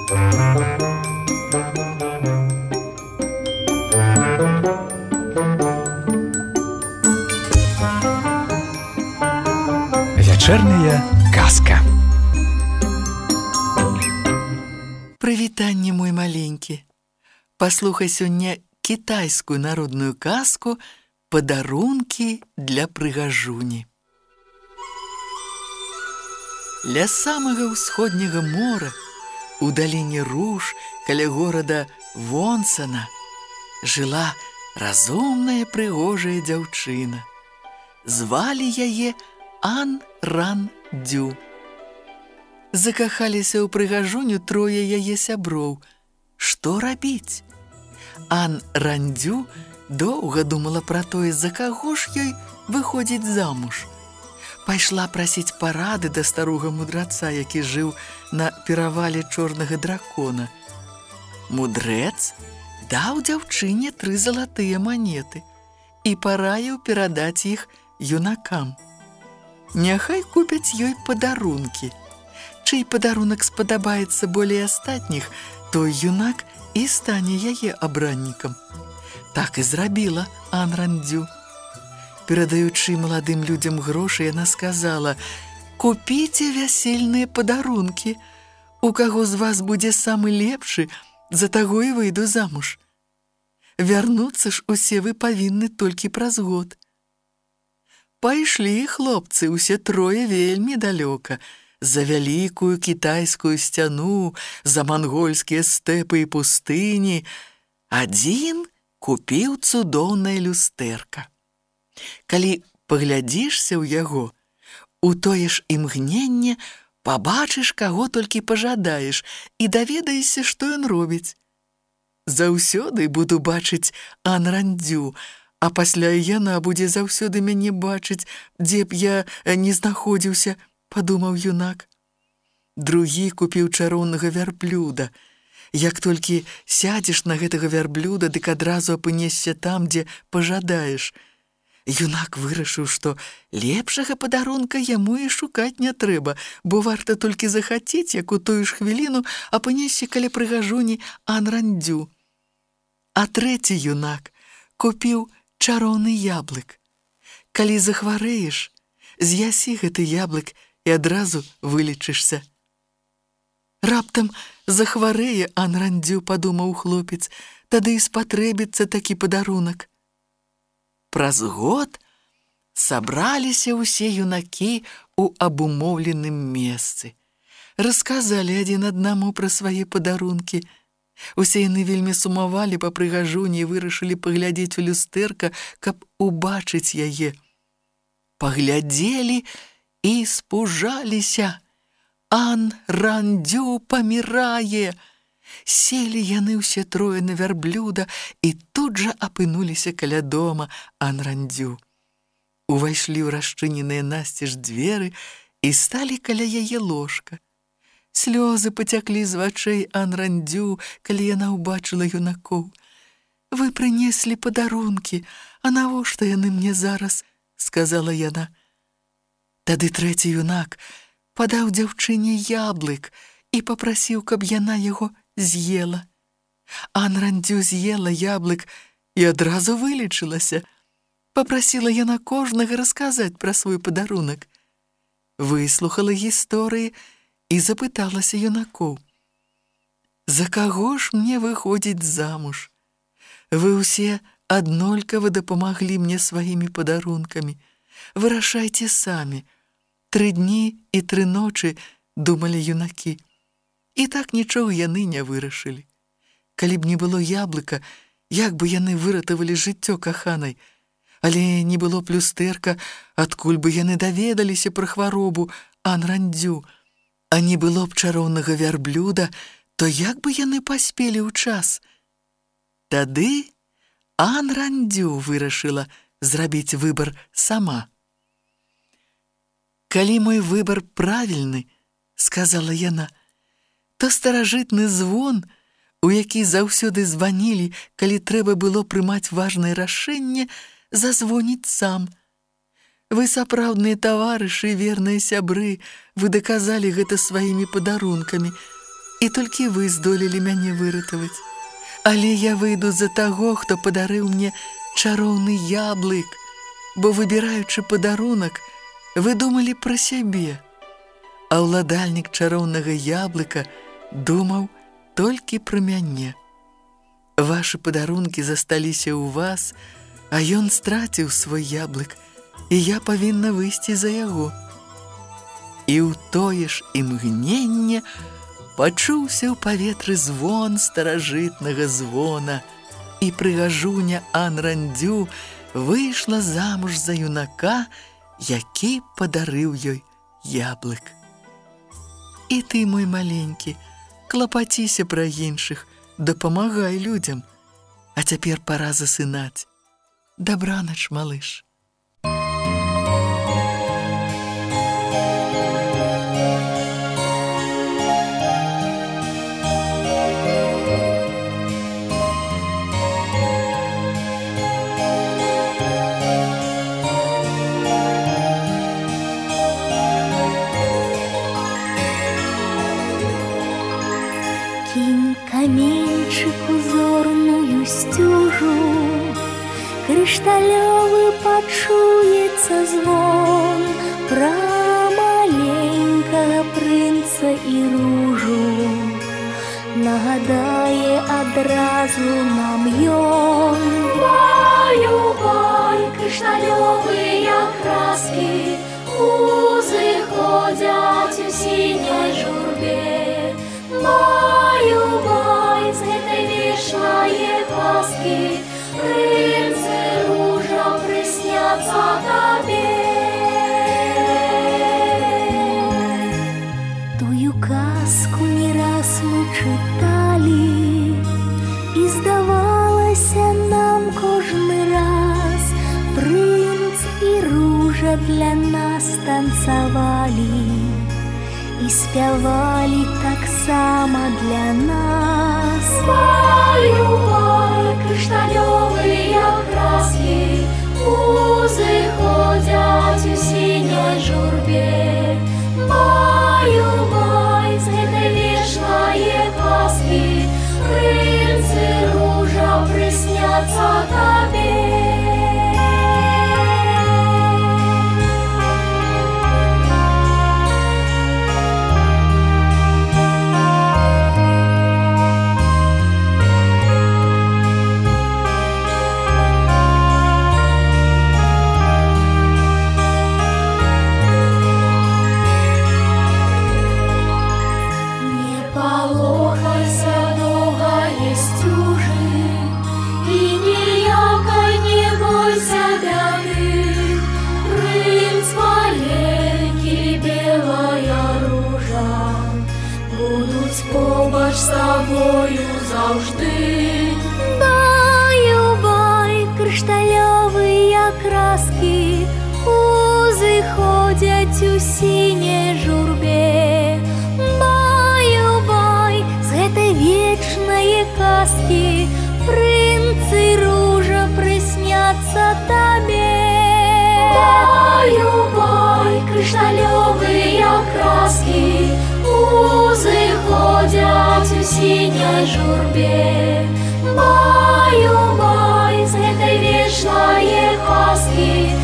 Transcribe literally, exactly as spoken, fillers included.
Вячэрняя казка. Прывітанне, мой маленькі. Паслухай сёння кітайскую народную казку «Падарункі для прыгажуні». Ля самага ўсходняга мора, у даліне Руж, каля горада Вонсана, жыла разумная прыгожая дзяўчына. Звалі яе Ан Ран Дзю. Закахаліся ў прыгажуню трое яе сяброў. Што рабіць? Ан Ран Дзю доўга думала пра тое, за каго ж ёй выходзіць замуж. Пайшла прасіць парады да старога мудраца, які жыў на перавале чорнага дракона. Мудрэц даў дзяўчыне тры залатыя манеты і параіў перадаць іх юнакам. Няхай купяць ёй падарункі. Чый падарунак спадабаецца болей астатніх, той юнак і стане яе абраннікам. Так і зрабіла Ан Ран Дзю. Перадаючы маладым людзям грошы, яна сказала: «Купіце вясельныя падарункі. У каго з вас будзе самы лепшы, за таго і выйду замуж. Вярнуцца ж усе вы павінны толькі праз год». Пайшлі хлопцы ўсе трое вельмі далёка, за вялікую кітайскую сцяну, за мангольскія стэпы і пустыні. Адзін купіў цудоўнае люстэрка. Калі паглядзішся ў яго, у тое ж імгненне пабачыш, каго толькі пажадаеш, і даведаешся, што ён робіць. Заўсёды буду бачыць Ан Ран Дзю, а пасля і яна будзе заўсёды мяне бачыць, дзе б я не знаходзіўся, падумаў юнак. Другі купіў чароўнага вярблюда. Як толькі сядзеш на гэтага вярблюда, дык адразу апынешся там, дзе пажадаеш. Юнак вырашыў, што лепшага падарунка яму і шукаць не трэба, бо варта толькі захацець, як у тую ж хвіліну апынешся каля прыгажуні Ан Ран Дзю. А трэці юнак купіў чароўны яблык. Калі захварэеш, з'ясі гэты яблык і адразу вылечышся. Раптам захварэе Ан Ран Дзю, падумаў хлопец, тады і спатрэбіцца такі падарунак. Праз год сабраліся ўсе юнакі ў абумоўленым месцы. Расказалі адзін аднаму пра свае падарункі. Усе яны вельмі сумавалі па прыгажуні і вырашылі паглядзець у люстэрка, каб убачыць яе. Паглядзелі і спужаліся. Ан Ран Дзю памірае! Селі яны ўсе трое на вярблюда і тут жа апынуліся каля дома Ан Ран Дзю. Увайшлі ў расчыненыя насцеж дзверы і сталі каля яе ложка. Слёзы пацяклі з вачэй Ан Ран Дзю, калі яна ўбачыла юнакоў. «Вы прынеслі падарункі, а навошта яны мне зараз?» – сказала яна. Тады трэці юнак падаў дзяўчыне яблык і папрасіў, каб яна яго з'ела. Ан Ран Дзю з'ела яблык і адразу вылечылася. Папрасіла яна кожнага расказаць пра свой падарунак. Выслухала гісторыі і запыталася юнакоў: «За каго ж мне выходзіць замуж? Вы ўсе аднолькава дапамаглі мне сваімі падарункамі. Вырашайце самі». Тры дні і тры ночы думалі юнакі. І так нічога яны не вырашылі. Калі б не было яблыка, як бы яны выратавалі жыццё каханай? Але не было б люстэрка, адкуль бы яны даведаліся пра хваробу Ан Ран Дзю? А не было б чароўнага вярблюда, то як бы яны паспелі ў час? Тады Ан Ран Дзю вырашыла зрабіць выбар сама. «Калі мой выбар правільны, — сказала яна, — то старажытны звон, у які заўсёды званілі, калі трэба было прымаць важнае рашэнне, зазвоніць сам. Вы сапраўдныя таварышы, верныя сябры, вы даказалі гэта сваімі падарункамі. і толькі вы здолелі мяне выратаваць. Але я выйду за таго, хто падарыў мне чароўны яблык, бо, выбіраючы падарунак, вы думалі пра сябе, а ўладальнік чароўнага яблыка думаў толькі пра мяне. Вашы падарункі засталіся ў вас, а ён страціў свой яблык, і я павінна выйсці за яго. І ў тое ж імгненне пачуўся ў паветры звон старажытнага звона, і прыгажуня Ан Рандзю выйшла замуж за юнака, які падарыў ёй яблык. І ты, мой маленькі, клапаціся пра іншых, дапамагай людзям. А цяпер пара засынаць. Дабранач, малыш. Каменьчик узорную стюжу, крышталёвы пачуецца звон пра маленькага прынца і ружу. Нагадае адразу нам ён. Баю-бай, крышталёвыя краски узыходзяць у сіняй журбе. Баю-бай, з гэтай вечнае казкі прынцы ружа прысняцца табе. Тую казку не раз мы чыталі, і здавалася нам кожны раз прынц і ружа для нас танцавалі. І спявалі таксама для нас. Баю-бай, крышталёвыя краски узыходзяць у сіняй журбе. Баю-бай, з гэтай вечнае казкі прынцы ружа прысняцца табе. Побач з табою заўжды. Баю-бай, крышталёвыя краски узыходзяць у сіняй журбе. Баю-бай, з гэтай вечнае казкі прынцы ружа прысняцца табе. Баю-бай, крышталёвыя краски узыходзяць у сіняй журбе. Баю-бай, з гэтай вечнае казкі